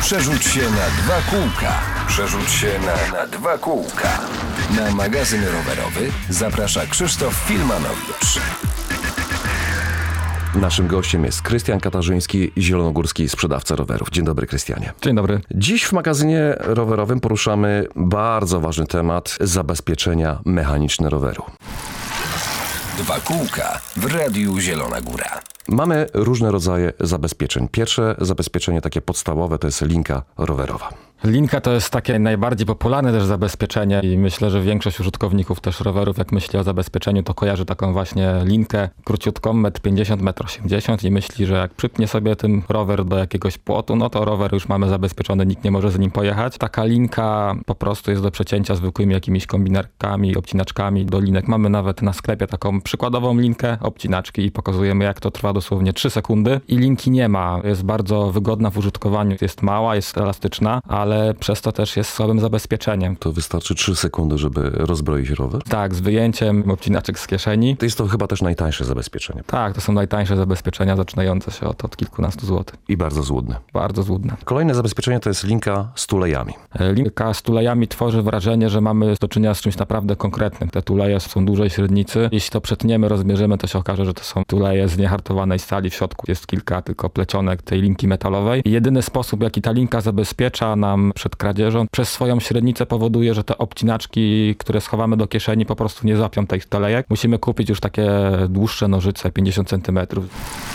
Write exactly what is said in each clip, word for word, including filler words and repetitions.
Przerzuć się na dwa kółka. Przerzuć się na, na dwa kółka. Na magazyn rowerowy zaprasza Krzysztof Filmanowicz. Naszym gościem jest Krystian Katarzyński, zielonogórski sprzedawca rowerów. Dzień dobry, Krystianie. Dzień dobry. Dziś w magazynie rowerowym poruszamy bardzo ważny temat zabezpieczenia mechaniczne roweru. Dwa kółka w Radiu Zielona Góra. Mamy różne rodzaje zabezpieczeń. Pierwsze zabezpieczenie takie podstawowe to jest linka rowerowa. Linka to jest takie najbardziej popularne też zabezpieczenie i myślę, że większość użytkowników też rowerów, jak myśli o zabezpieczeniu, to kojarzy taką właśnie linkę króciutką, metr pięćdziesiąt, metr osiemdziesiąt i myśli, że jak przypnie sobie ten rower do jakiegoś płotu, no to rower już mamy zabezpieczony, nikt nie może z nim pojechać. Taka linka po prostu jest do przecięcia zwykłymi jakimiś kombinerkami, obcinaczkami do linek. Mamy nawet na sklepie taką przykładową linkę, obcinaczki i pokazujemy, jak to trwa dosłownie trzy sekundy i linki nie ma. Jest bardzo wygodna w użytkowaniu, jest mała, jest elastyczna, ale przez to też jest słabym zabezpieczeniem. To wystarczy trzy sekundy, żeby rozbroić rower? Tak, z wyjęciem obcinaczek z kieszeni. To jest to chyba też najtańsze zabezpieczenie. Tak, to są najtańsze zabezpieczenia, zaczynające się od, od kilkunastu złotych. I bardzo złudne. Bardzo złudne. Kolejne zabezpieczenie to jest linka z tulejami. Linka z tulejami tworzy wrażenie, że mamy do czynienia z czymś naprawdę konkretnym. Te tuleje są dużej średnicy. Jeśli to przetniemy, rozbierzemy, to się okaże, że to są tuleje z niehartowanej stali. W środku jest kilka tylko plecionek tej linki metalowej. I jedyny sposób, jaki ta linka zabezpiecza nam przed kradzieżą, przez swoją średnicę powoduje, że te obcinaczki, które schowamy do kieszeni, po prostu nie zapią tych tulejek. Musimy kupić już takie dłuższe nożyce, pięćdziesiąt centymetrów.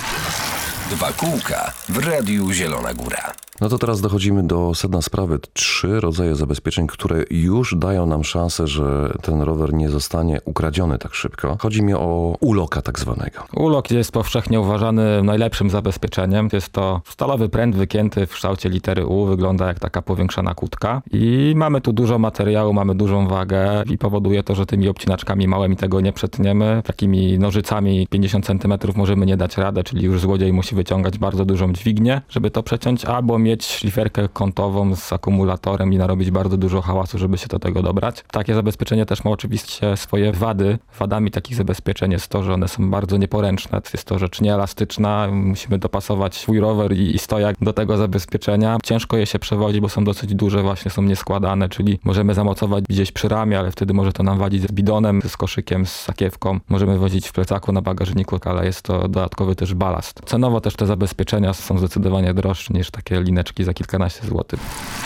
Dwa kółka w Radiu Zielona Góra. No to teraz dochodzimy do sedna sprawy. Trzy rodzaje zabezpieczeń, które już dają nam szansę, że ten rower nie zostanie ukradziony tak szybko. Chodzi mi o uloka tak zwanego. Ulok jest powszechnie uważany najlepszym zabezpieczeniem. Jest to stalowy pręt wygięty w kształcie litery U. Wygląda jak taka powiększana kłódka. I mamy tu dużo materiału, mamy dużą wagę i powoduje to, że tymi obcinaczkami małymi tego nie przetniemy. Takimi nożycami pięćdziesiąt centymetrów możemy nie dać radę, czyli już złodziej musi wyciągać bardzo dużą dźwignię, żeby to przeciąć, albo mieć szliferkę kątową z akumulatorem i narobić bardzo dużo hałasu, żeby się do tego dobrać. Takie zabezpieczenie też ma oczywiście swoje wady. Wadami takich zabezpieczeń jest to, że one są bardzo nieporęczne. Jest to rzecz nieelastyczna. Musimy dopasować swój rower i, i stojak do tego zabezpieczenia. Ciężko je się przewozi, bo są dosyć duże, właśnie są nieskładane, czyli możemy zamocować gdzieś przy ramie, ale wtedy może to nam wadzić z bidonem, z koszykiem, z sakiewką. Możemy wozić w plecaku na bagażniku, ale jest to dodatkowy też balast. Cenowo też te zabezpieczenia są zdecydowanie droższe niż takie lineczki za kilkanaście złotych.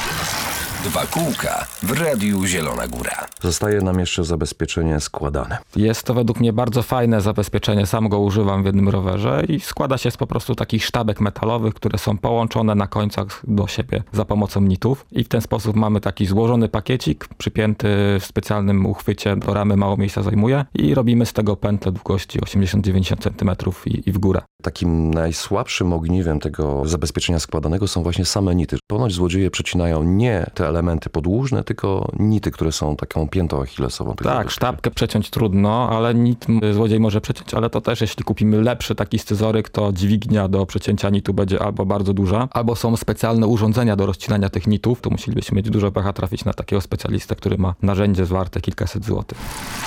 Dwa kółka w Radiu Zielona Góra. Zostaje nam jeszcze zabezpieczenie składane. Jest to według mnie bardzo fajne zabezpieczenie. Sam go używam w jednym rowerze i składa się z po prostu takich sztabek metalowych, które są połączone na końcach do siebie za pomocą nitów. I w ten sposób mamy taki złożony pakiecik przypięty w specjalnym uchwycie do ramy, mało miejsca zajmuje i robimy z tego pętlę długości osiemdziesiąt do dziewięćdziesięciu centymetrów i, i w górę. Takim najsłabszym ogniwem tego zabezpieczenia składanego są właśnie same nity. Ponoć złodzieje przecinają nie te elementy podłużne, tylko nity, które są taką piętą achillesową. Tak, sztabkę przeciąć trudno, ale nit złodziej może przeciąć, ale to też jeśli kupimy lepszy taki scyzoryk, to dźwignia do przecięcia nitu będzie albo bardzo duża, albo są specjalne urządzenia do rozcinania tych nitów. Tu musielibyśmy mieć dużo pecha trafić na takiego specjalistę, który ma narzędzie warte kilkaset złotych.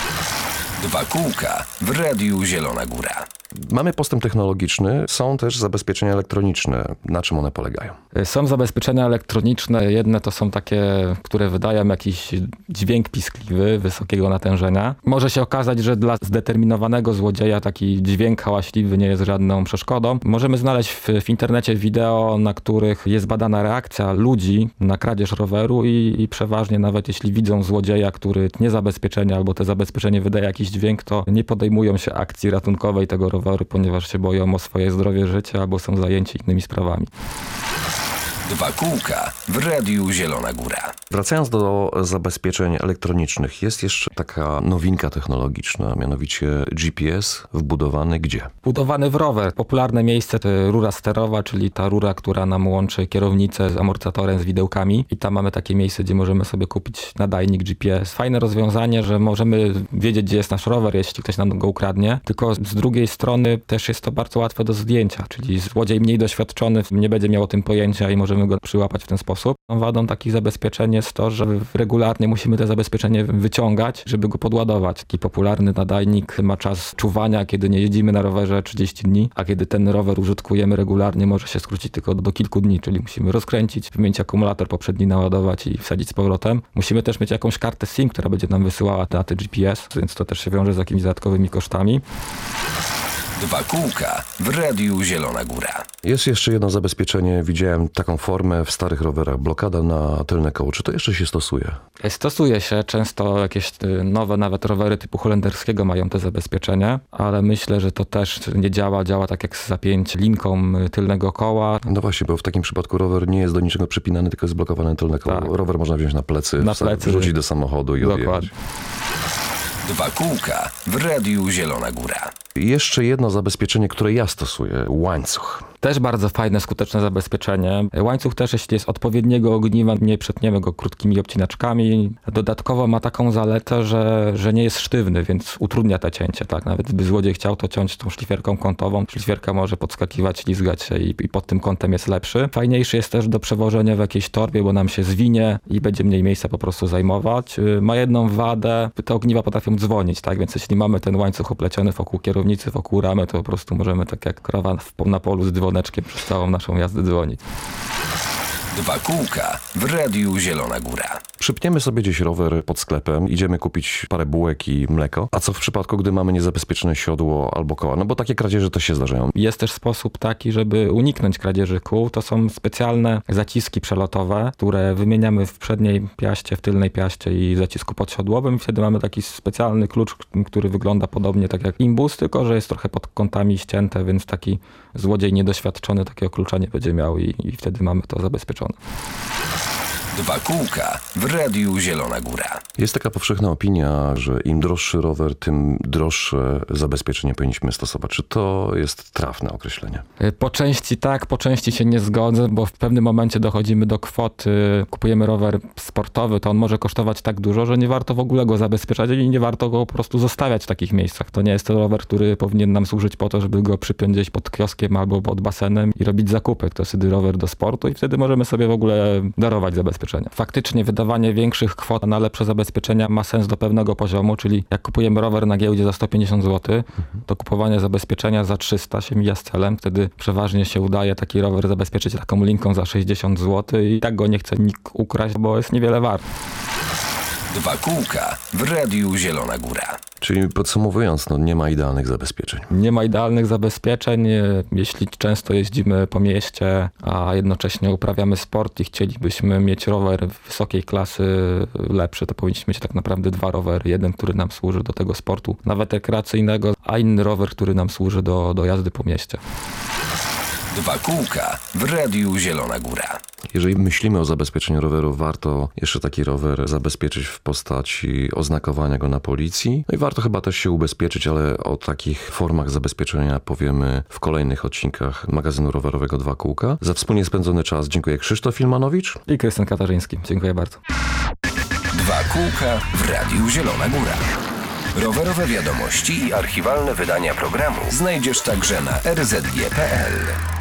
Dwa kółka w Radiu Zielona Góra. Mamy postęp technologiczny, są też zabezpieczenia elektroniczne. Na czym one polegają? Są zabezpieczenia elektroniczne. Jedne to są takie, które wydają jakiś dźwięk piskliwy, wysokiego natężenia. Może się okazać, że dla zdeterminowanego złodzieja taki dźwięk hałaśliwy nie jest żadną przeszkodą. Możemy znaleźć w, w internecie wideo, na których jest badana reakcja ludzi na kradzież roweru i, i przeważnie nawet jeśli widzą złodzieja, który nie zabezpieczenia albo te zabezpieczenie wydaje jakiś dźwięk, to nie podejmują się akcji ratunkowej tego roweru, ponieważ się boją o swoje zdrowie, życie albo są zajęci innymi sprawami. Dwa kółka w Radiu Zielona Góra. Wracając do zabezpieczeń elektronicznych, jest jeszcze taka nowinka technologiczna, mianowicie G P S wbudowany gdzie? Wbudowany w rower. Popularne miejsce to rura sterowa, czyli ta rura, która nam łączy kierownicę z amortyzatorem, z widełkami. I tam mamy takie miejsce, gdzie możemy sobie kupić nadajnik G P S. Fajne rozwiązanie, że możemy wiedzieć, gdzie jest nasz rower, jeśli ktoś nam go ukradnie. Tylko z drugiej strony też jest to bardzo łatwe do zdjęcia, czyli złodziej mniej doświadczony nie będzie miał o tym pojęcia i możemy możemy go przyłapać w ten sposób. Wadą takich zabezpieczeń jest to, że regularnie musimy te zabezpieczenie wyciągać, żeby go podładować. Taki popularny nadajnik ma czas czuwania, kiedy nie jeździmy na rowerze trzydzieści dni, a kiedy ten rower użytkujemy regularnie, może się skrócić tylko do kilku dni, czyli musimy rozkręcić, wymienić akumulator poprzedni, naładować i wsadzić z powrotem. Musimy też mieć jakąś kartę SIM, która będzie nam wysyłała daty G P S, więc to też się wiąże z jakimiś dodatkowymi kosztami. Dwa kółka w Radiu Zielona Góra. Jest jeszcze jedno zabezpieczenie, widziałem taką formę w starych rowerach, blokada na tylne koło. Czy to jeszcze się stosuje? Stosuje się, często jakieś nowe nawet rowery typu holenderskiego mają te zabezpieczenie, ale myślę, że to też nie działa, działa tak jak zapięć linką tylnego koła. No właśnie, bo w takim przypadku rower nie jest do niczego przypinany, tylko jest blokowane tylne koło. Tak. Rower można wziąć na plecy, Na plecy. wrzucić do samochodu i Dokładnie. odjechać. Dwa kółka w Radiu Zielona Góra. I jeszcze jedno zabezpieczenie, które ja stosuję, łańcuch. Też bardzo fajne, skuteczne zabezpieczenie. Łańcuch też, jeśli jest odpowiedniego ogniwa, nie przetniemy go krótkimi obcinaczkami. Dodatkowo ma taką zaletę, że, że nie jest sztywny, więc utrudnia te cięcie. Tak? Nawet gdyby złodziej chciał to ciąć tą szlifierką kątową, szlifierka może podskakiwać, ślizgać się i, i pod tym kątem jest lepszy. Fajniejszy jest też do przewożenia w jakiejś torbie, bo nam się zwinie i będzie mniej miejsca po prostu zajmować. Ma jedną wadę, te ogniwa potrafią dzwonić, tak? Więc jeśli mamy ten łańcuch opleciony wokół kierownicy, wokół ramy, to po prostu możemy tak jak krowa na polu z dzwoneczkiem przez całą naszą jazdę dzwonić. Dwa kółka w Radiu Zielona Góra. Przypniemy sobie gdzieś rower pod sklepem, idziemy kupić parę bułek i mleko. A co w przypadku, gdy mamy niezabezpieczone siodło albo koła? No bo takie kradzieże też się zdarzają. Jest też sposób taki, żeby uniknąć kradzieży kół. To są specjalne zaciski przelotowe, które wymieniamy w przedniej piaście, w tylnej piaście i zacisku podsiodłowym. I wtedy mamy taki specjalny klucz, który wygląda podobnie tak jak imbus, tylko że jest trochę pod kątami ścięte, więc taki złodziej niedoświadczony takiego klucza nie będzie miał i, i wtedy mamy to zabezpieczone. Dwa kółka w Radiu Zielona Góra. Jest taka powszechna opinia, że im droższy rower, tym droższe zabezpieczenie powinniśmy stosować. Czy to jest trafne określenie? Po części tak, po części się nie zgodzę, bo w pewnym momencie dochodzimy do kwoty, kupujemy rower sportowy, to on może kosztować tak dużo, że nie warto w ogóle go zabezpieczać i nie warto go po prostu zostawiać w takich miejscach. To nie jest to rower, który powinien nam służyć po to, żeby go przypiąć gdzieś pod kioskiem albo pod basenem i robić zakupy. To jest wtedy rower do sportu i wtedy możemy sobie w ogóle darować zabezpieczenie. Faktycznie wydawanie większych kwot na lepsze zabezpieczenia ma sens do pewnego poziomu, czyli jak kupujemy rower na giełdzie za sto pięćdziesiąt złotych, to kupowanie zabezpieczenia za trzysta się mija z celem. Wtedy przeważnie się udaje taki rower zabezpieczyć taką linką za sześćdziesiąt złotych i tak go nie chce nikt ukraść, bo jest niewiele wart. Dwa kółka w Radiu Zielona Góra. Czyli podsumowując, no nie ma idealnych zabezpieczeń. Nie ma idealnych zabezpieczeń. Jeśli często jeździmy po mieście, a jednocześnie uprawiamy sport i chcielibyśmy mieć rower wysokiej klasy lepszy, to powinniśmy mieć tak naprawdę dwa rowery. Jeden, który nam służy do tego sportu, nawet rekreacyjnego, a inny rower, który nam służy do, do jazdy po mieście. Dwa kółka w Radiu Zielona Góra. Jeżeli myślimy o zabezpieczeniu roweru, warto jeszcze taki rower zabezpieczyć w postaci oznakowania go na policji. No i warto chyba też się ubezpieczyć, ale o takich formach zabezpieczenia powiemy w kolejnych odcinkach magazynu rowerowego Dwa Kółka. Za wspólnie spędzony czas dziękuję Krzysztof Filmanowicz i Krystian Katarzyński. Dziękuję bardzo. Dwa kółka w Radiu Zielona Góra. Rowerowe wiadomości i archiwalne wydania programu znajdziesz także na r z g kropka p l.